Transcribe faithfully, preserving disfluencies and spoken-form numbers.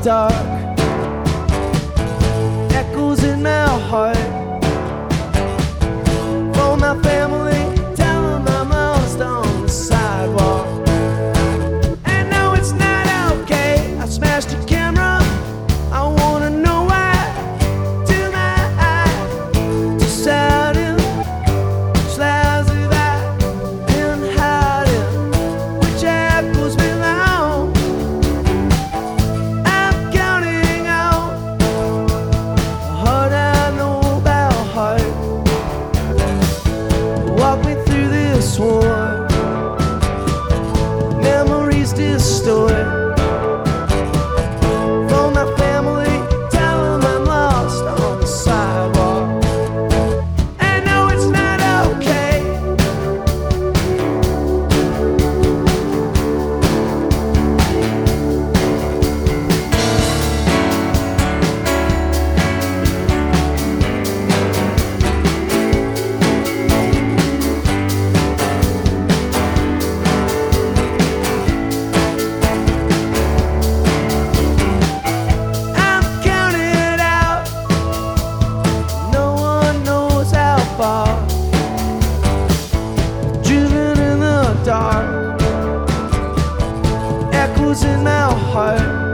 dark, echoes in our heart. For my family, tell them I'm lost on the sidewalk. And no, it's not okay, I smashed a camera. I wanna know why. To my eye, deciding slides of that been hiding, which echoes belong. I'm counting out the heart I know about heart. Walk me through this war, memories distorted. For my family, tell them I'm lost on the sidewalk. And no, it's not okay. I'm counting out, no one knows how far. Driven in the dark, echoes in our heart.